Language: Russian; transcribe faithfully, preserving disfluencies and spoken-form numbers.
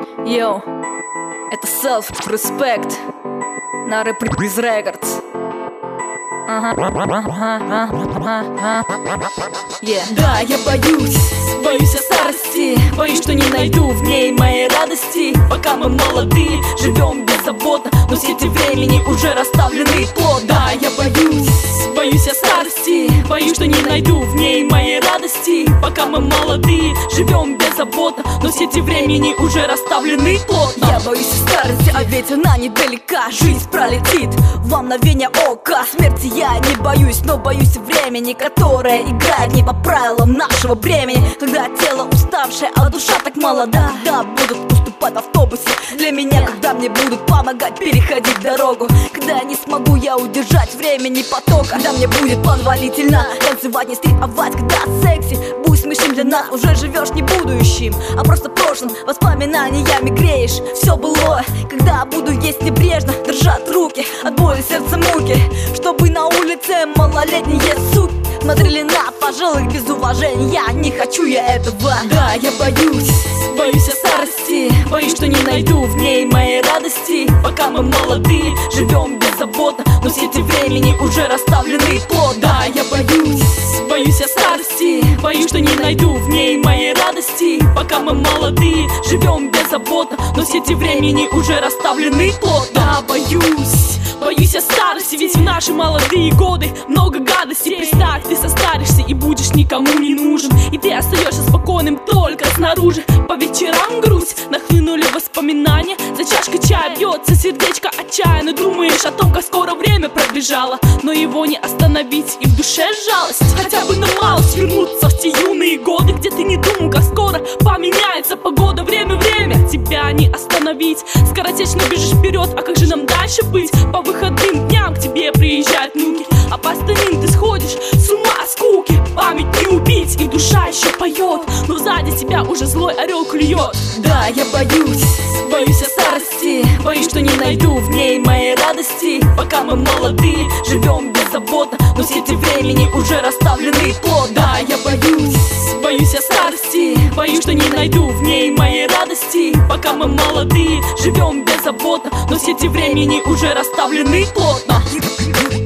Йоу, это Self-Respect на Reprise Records. Ага. Yeah. Да, я боюсь, боюсь о старости, боюсь, что не найду в ней моей радости. Пока мы молоды, живем беззаботно, но сети времени уже расставлены плотно. Да, я боюсь, боюсь о старости, боюсь, что не найду в ней моей радости. Пока мы молоды, живем беззаботно, но сети времени уже расставлены плотно. Я боюсь о старости, а ведь она недалека. Жизнь пролетит во мгновение ока. Смерти я не боюсь, но боюсь времени, которое играет не по правилам нашего времени. Когда тело уставшее, а душа так молода. Когда будут уступать в автобусе для меня, когда мне будут помогать переходить дорогу, когда не смогу я удержать времени потока, когда мне будет позволительно танцевать, не стриповать, когда секси будет смешным для нас. Уже живешь не будущим, а просто прошлым, воспоминаниями греешь все было. Когда буду есть небрежно, дрожат руки от боли, сердце муки, чтобы на улице малолетние суки смотрели на пожилых без уважения. Я не хочу я этого. Да, я боюсь, боюсь о старости, боюсь, что не найду в ней моей радости. Пока мы молоды, живем беззаботно, но сети времени уже расставлены плотно. Да, я боюсь, боюсь о старости, боюсь, что не найду в ней моей радости. Пока мы молоды, живем беззаботно, но сети времени уже расставлены плотно. Да, боюсь, боюсь о старости, ведь в наши молодые годы много гадостей. Представь, ты состаришься и будешь никому не нужен, и ты остаешься спокойным только снаружи. По вечерам грусть, нахлынули воспоминания, за чашкой чая бьется сердечко отчаянно. Думаешь о том, как скоро время пробежало, но его не остановить, и в душе жалость. Хотя бы на малость вернуться в те юные годы, где ты не думал, как скоро поменяется погода. Время, время, тебя не остановить. Скоротечно бежишь вперед, а как же нам дальше быть? По выходным дням к тебе приезжают внуки, а по остальным ты сходишь с ума от скуки. Память не убить, и душа еще поет, но сзади тебя уже злой орел клюет. Да, я боюсь, боюсь о старости, боюсь, что не найду в ней моей радости. Пока мы молоды, живем беззаботно, но сети времени уже расставлены плотно. Да, я боюсь, боюсь о старости, боюсь, что не найду в ней моей радости. Пока мы молоды, живем беззаботно, но сети времени уже расставлены плотно.